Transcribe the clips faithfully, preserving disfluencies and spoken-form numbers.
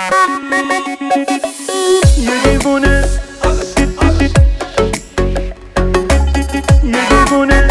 یه دیوونه یه دیوونه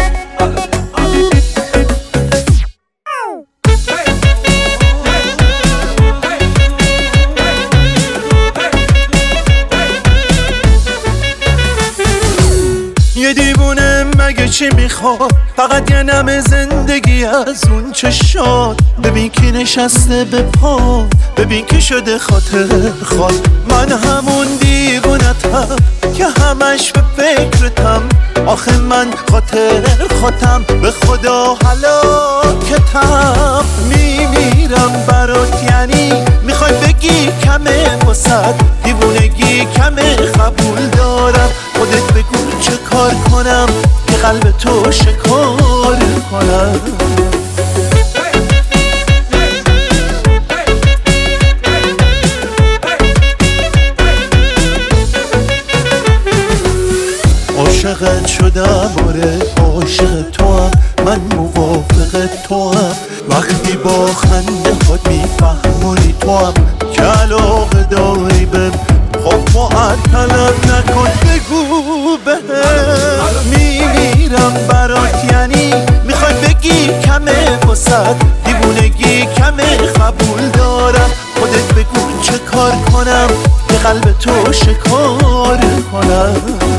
یه دیوونه مگه چی میخواد؟ فقط یه نم زندگی از اون چشات. ببین کی نشسته به پا، ببین کی شده خاطر خود. من همون دیوونتم که همش به فکرتم. آخه من خاطر خودم به خدا هلاکتم. میمیرم برات یعنی میخوای بگی کمه واسد؟ دیوونگی کمه قبول دارم. خودت بگو چه کار کنم که قلب تو شکار کنم. عاشقت شدم آره عاشق تو هم، من موافق تو هم. وقتی با خنده خود میفهمونی تو هم که علاقه داری بهم. خب معطلم نکن بگو بهم. میمیرم برات یعنی میخوای بگی کمه واسد؟ دیوونگی کمه قبول دارم. خودت بگو چه کار کنم که قلب تو شکار کنم.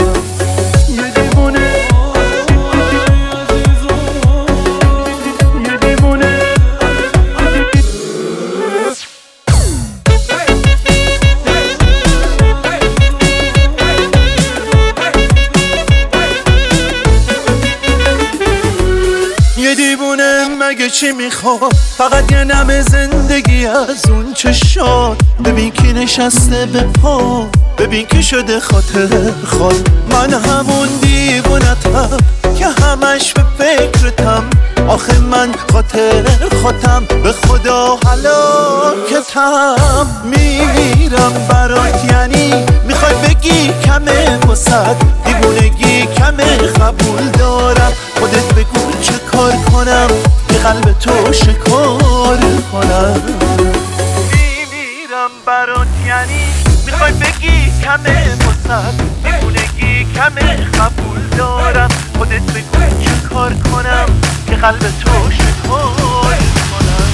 یه دیوونه مگه چی میخواد؟ فقط یه نم زندگی از اون چشات. ببین کی نشسته به پا، ببین کی شده خاطر خود. من همون دیوونتم که همش به فکرتم. آخه من خاطر خودم به خدا هلاکتم. میمیرم برات یعنی میخوای بگی کمه واسد؟ دیوونگی کمه قبول دارم. خودت بگو چه کار کنم که قلب تو شکار کنم. میمیرم برات یعنی میخوای بگی کمه واسد؟ دیوونگی کمه قبول دارم. خودت بگو چه کار کنم که قلب تو شکار کنم.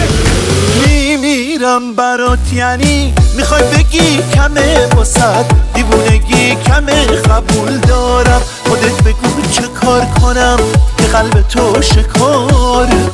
میمیرم برات یعنی میخوای بگی کمه واسد؟ دیوونگی کمه قبول دارم. خودت بگو چه کار کنم که قلب تو شکار